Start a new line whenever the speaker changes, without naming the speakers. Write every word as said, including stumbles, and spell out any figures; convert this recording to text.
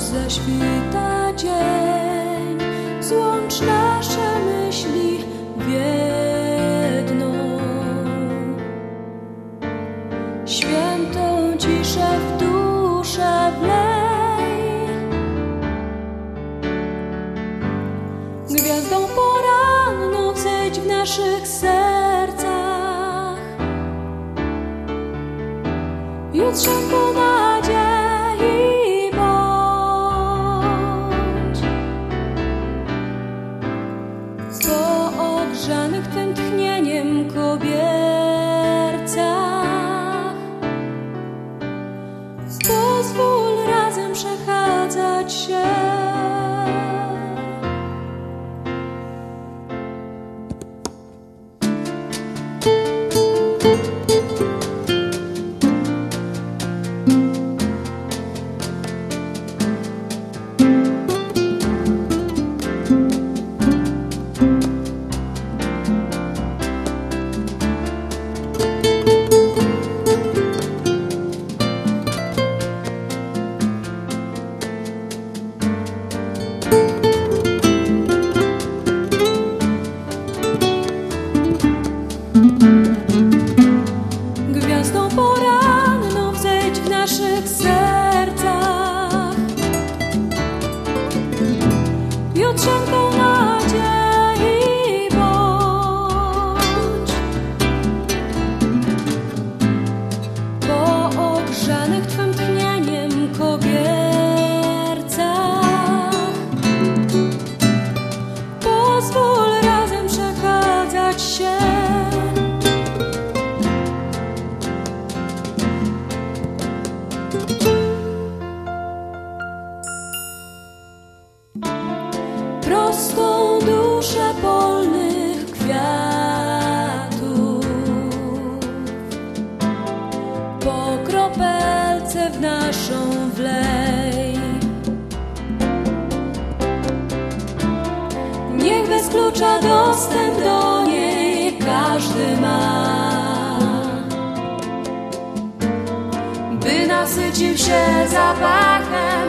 zaświta dzień, złącz nasze myśli w jedną. Świętą ciszę w duszę wlej, gwiazdą poranną wzejdź w naszych sercach, jutrzenką nadziei bądź. Po ogrzanych Twym tchnieniem kobiercach pozwól razem przechadzać się. Gwiazdą poranną wzejdź w naszych sercach, jutrzenką nadziei bądź. Po ogrzanych Twym tchnieniem kobiercach pozwól razem przechadzać się. Prostą duszę polnych kwiatów po kropelce w naszą wlej. Niech bez klucza dostęp do niej każdy ma, by nasycił się zapachem